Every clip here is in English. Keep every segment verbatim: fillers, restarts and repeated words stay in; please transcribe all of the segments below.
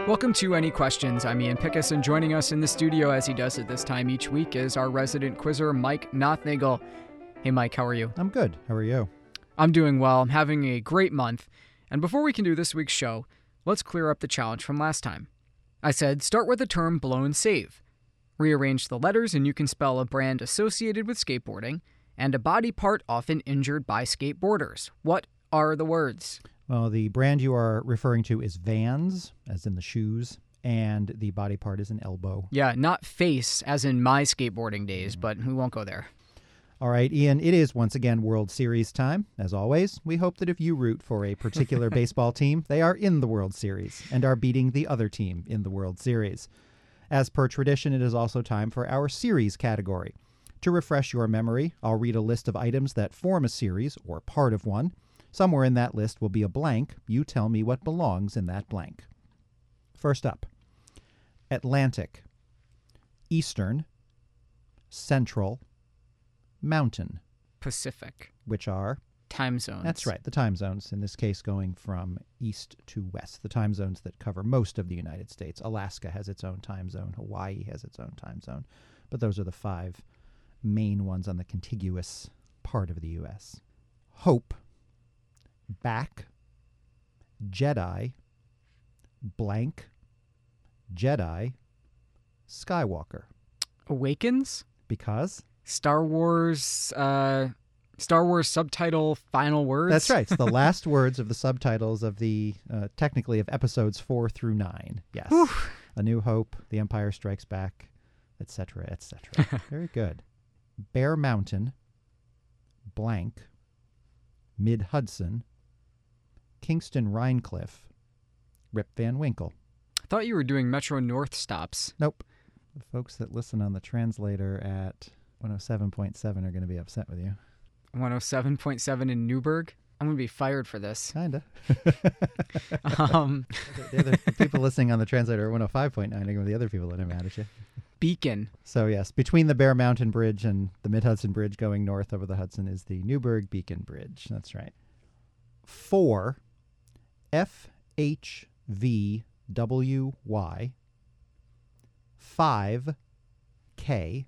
Welcome to Any Questions. I'm Ian Pickus, and joining us in the studio, as he does at this time each week, is our resident quizzer, Mike Nothnagel. Hey, Mike, how are you? I'm good. How are you? I'm doing well. I'm having a great month. And before we can do this week's show, let's clear up the challenge from last time. I said, start with the term blow and save. Rearrange the letters and you can spell a brand associated with skateboarding and a body part often injured by skateboarders. What are the words? Well, the brand you are referring to is Vans, as in the shoes, and the body part is an elbow. Yeah, not face, as in my skateboarding days, but we won't go there. All right, Ian, it is once again World Series time. As always, we hope that if you root for a particular baseball team, they are in the World Series and are beating the other team in the World Series. As per tradition, it is also time for our series category. To refresh your memory, I'll read a list of items that form a series, or part of one. Somewhere in that list will be a blank. You tell me what belongs in that blank. First up, Atlantic, Eastern, Central, Mountain. Pacific. Which are? Time zones. That's right, the time zones, in this case going from east to west, the time zones that cover most of the United States. Alaska has its own time zone. Hawaii has its own time zone. But those are the five main ones on the contiguous part of the U S. Hope, back, Jedi, blank, Jedi, Skywalker. Awakens? Because? Star Wars, uh, Star Wars subtitle final words? That's right. It's the last words of the subtitles of the, uh, technically, of episodes four through nine. Yes. Whew. A New Hope, The Empire Strikes Back, et cetera, et cetera. Very good. Bear Mountain, blank, Mid-Hudson, Kingston Rhinecliff, Rip Van Winkle. I thought you were doing Metro North stops. Nope. The folks that listen on the translator at one oh seven point seven are going to be upset with you. one oh seven point seven in Newburgh? I'm going to be fired for this. Kinda. um, the, other, the people listening on the translator at one oh five point nine are going to be the other people that are mad at you. Beacon. So, yes, between the Bear Mountain Bridge and the Mid-Hudson Bridge going north over the Hudson is the Newburgh Beacon Bridge. That's right. Four, F H V W Y, five, K,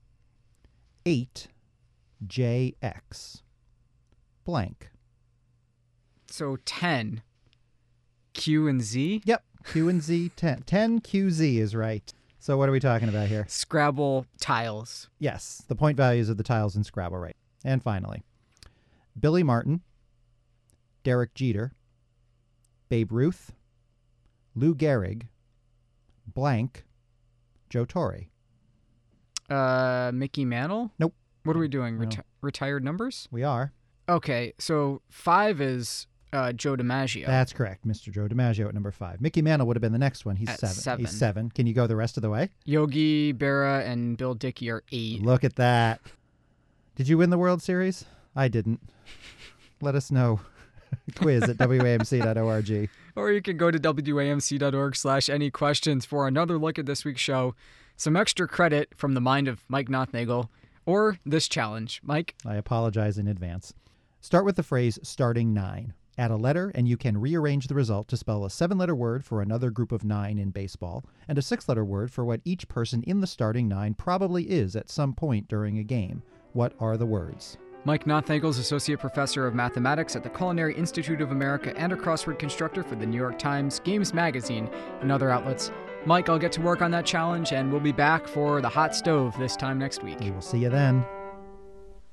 eight, J X, blank. So ten, Q and Z? Yep, Q and Z, ten. ten Q Z is right. So what are we talking about here? Scrabble tiles. Yes, the point values of the tiles in Scrabble, right. And finally, Billy Martin, Derek Jeter, Babe Ruth, Lou Gehrig, blank, Joe Torre. Uh, Mickey Mantle? Nope. What are we doing? Reti- No. Retired numbers? We are. Okay, so five is uh, Joe DiMaggio. That's correct, Mister Joe DiMaggio at number five. Mickey Mantle would have been the next one. He's At seven. seven. He's seven. Can you go the rest of the way? Yogi Berra and Bill Dickey are eight. Look at that. Did you win the World Series? I didn't. Let us know. Quiz at W A M C dot org. Or you can go to W A M C dot org slash any questions for another look at this week's show, some extra credit from the mind of Mike Nothnagel, or this challenge. Mike? I apologize in advance. Start with the phrase starting nine. Add a letter, and you can rearrange the result to spell a seven-letter word for another group of nine in baseball, and a six-letter word for what each person in the starting nine probably is at some point during a game. What are the words? Mike Nothnagel is Associate Professor of Mathematics at the Culinary Institute of America and a crossword constructor for the New York Times, Games Magazine, and other outlets. Mike, I'll get to work on that challenge, and we'll be back for the hot stove this time next week. We will see you then.